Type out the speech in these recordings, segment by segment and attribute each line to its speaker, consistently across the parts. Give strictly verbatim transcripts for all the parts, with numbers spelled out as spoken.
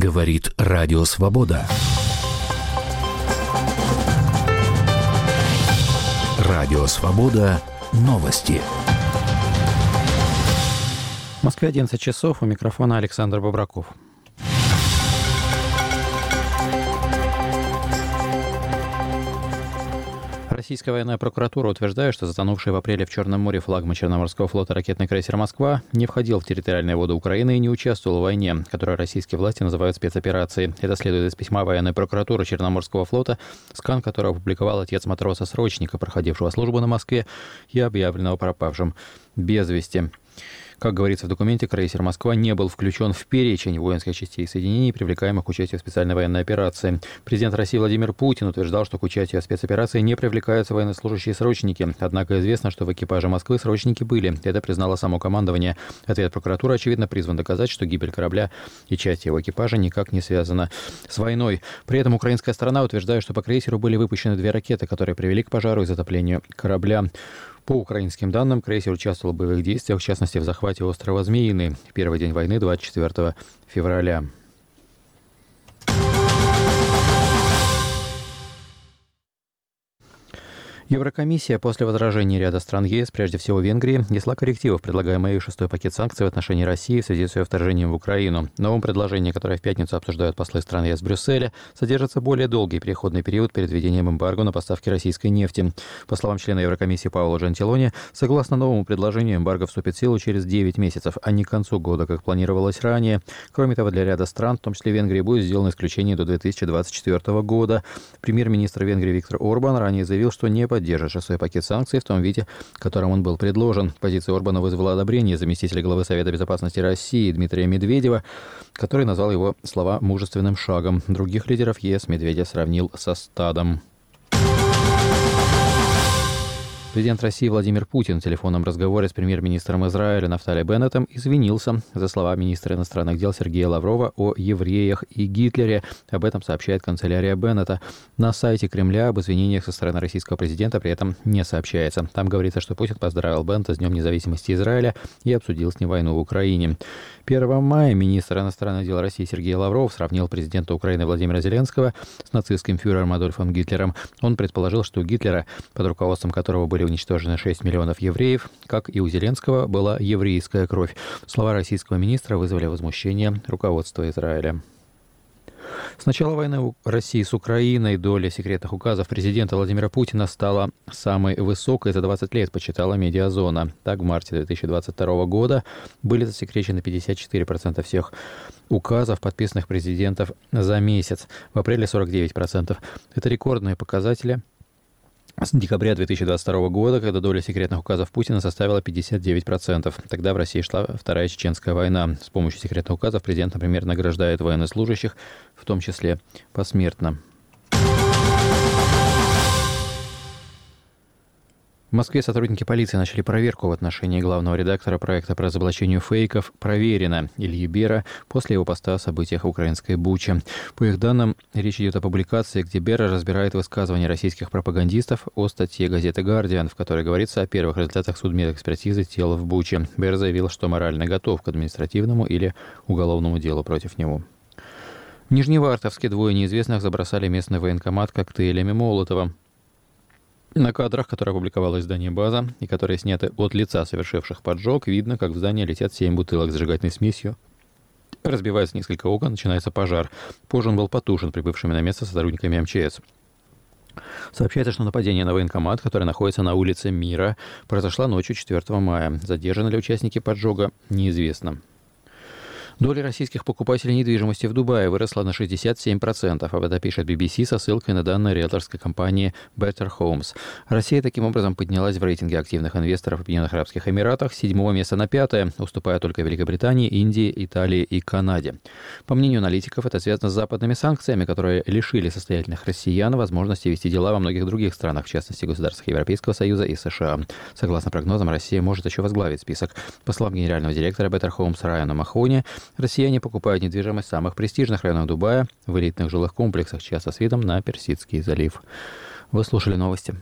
Speaker 1: Говорит Радио Свобода. Радио Свобода. Новости.
Speaker 2: В Москве одиннадцать часов. У микрофона Александр Бобраков. Российская военная прокуратура утверждает, что затонувший в апреле в Черном море флагман Черноморского флота ракетный крейсер «Москва» не входил в территориальные воды Украины и не участвовал в войне, которую российские власти называют спецоперацией. Это следует из письма военной прокуратуры Черноморского флота, скан которого опубликовал отец матроса-срочника, проходившего службу на Москве и объявленного пропавшим без вести. Как говорится в документе, крейсер «Москва» не был включен в перечень воинских частей и соединений, привлекаемых к участию в специальной военной операции. Президент России Владимир Путин утверждал, что к участию в спецоперации не привлекаются военнослужащие срочники. Однако известно, что в экипаже «Москвы» срочники были. Это признало само командование. Ответ прокуратуры, очевидно, призван доказать, что гибель корабля и часть его экипажа никак не связана с войной. При этом украинская сторона утверждает, что по крейсеру были выпущены две ракеты, которые привели к пожару и затоплению корабля. По украинским данным, крейсер участвовал в боевых действиях, в частности, в захвате острова Змеиный в первый день войны, двадцать четвёртого февраля. Еврокомиссия после возражений ряда стран ЕС, прежде всего Венгрии, внесла коррективы в предлагаемый шестой пакет санкций в отношении России в связи с ее вторжением в Украину. В новом предложении, которое в пятницу обсуждают послы стран ЕС в Брюсселе, содержится более долгий переходный период перед введением эмбарго на поставки российской нефти. По словам члена Еврокомиссии Паоло Джентилони, согласно новому предложению, эмбарго вступит в силу через девять месяцев, а не к концу года, как планировалось ранее. Кроме того, для ряда стран, в том числе Венгрии, будет сделано исключение до две тысячи двадцать четвёртого года. Премьер-министр Венгрии Виктор Орбан ранее заявил, что не поддерживает держит шестой пакет санкций в том виде, в котором он был предложен. Позиция Орбана вызвала одобрение заместителя главы Совета безопасности России Дмитрия Медведева, который назвал его слова мужественным шагом. Других лидеров ЕС Медведев сравнил со стадом. Президент России Владимир Путин в телефонном разговоре с премьер-министром Израиля Нафтали Беннетом извинился за слова министра иностранных дел Сергея Лаврова о евреях и Гитлере. Об этом сообщает канцелярия Беннета. На сайте Кремля об извинениях со стороны российского президента при этом не сообщается. Там говорится, что Путин поздравил Беннета с Днем независимости Израиля и обсудил с ним войну в Украине. первого мая министр иностранных дел России Сергей Лавров сравнил президента Украины Владимира Зеленского с нацистским фюрером Адольфом Гитлером. Он предположил, что у Гитлера, под руководством которого были уничтожены шесть миллионов евреев, как и у Зеленского, была еврейская кровь. Слова российского министра вызвали возмущение руководства Израиля. С начала войны России с Украиной доля секретных указов президента Владимира Путина стала самой высокой за двадцать лет, почитала Медиазона. Так, в марте две тысячи двадцать второго года были засекречены пятьдесят четыре процента всех указов, подписанных президентов за месяц. В апреле сорок девять процентов. Это рекордные показатели с декабря две тысячи двадцать второго года, когда доля секретных указов Путина составила пятьдесят девять процентов. Тогда в России шла Вторая Чеченская война. С помощью секретных указов президент, например, награждает военнослужащих, в том числе посмертно. В Москве сотрудники полиции начали проверку в отношении главного редактора проекта по разоблачению фейков «Проверено» Ильи Бера после его поста о событиях в украинской Буче. По их данным, речь идет о публикации, где Бера разбирает высказывания российских пропагандистов о статье газеты «Гардиан», в которой говорится о первых результатах судмедэкспертизы тела в Буче. Бер заявил, что морально готов к административному или уголовному делу против него. В Нижневартовске двое неизвестных забросали местный военкомат коктейлями Молотова. На кадрах, которые опубликовало издание «База» и которые сняты от лица совершивших поджог, видно, как в здание летят семь бутылок с зажигательной смесью. Разбивается несколько окон, начинается пожар. Позже он был потушен прибывшими на место сотрудниками эм че эс. Сообщается, что нападение на военкомат, который находится на улице Мира, произошло ночью четвёртого мая. Задержаны ли участники поджога, неизвестно. Доля российских покупателей недвижимости в Дубае выросла на шестьдесят семь процентов. Об этом пишет би би си со ссылкой на данные риэлторской компании Better Homes. Россия таким образом поднялась в рейтинге активных инвесторов в Объединенных Арабских Эмиратах с седьмого места на пятое, уступая только Великобритании, Индии, Италии и Канаде. По мнению аналитиков, это связано с западными санкциями, которые лишили состоятельных россиян возможности вести дела во многих других странах, в частности, государствах Европейского Союза и США. Согласно прогнозам, Россия может еще возглавить список. По словам генерального директора Better Homes Райана Махони, россияне покупают недвижимость в самых престижных районах Дубая, в элитных жилых комплексах, часто с видом на Персидский залив. Вы слушали новости.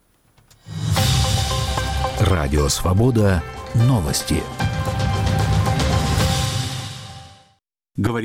Speaker 1: Радио Свобода. Новости. Говорит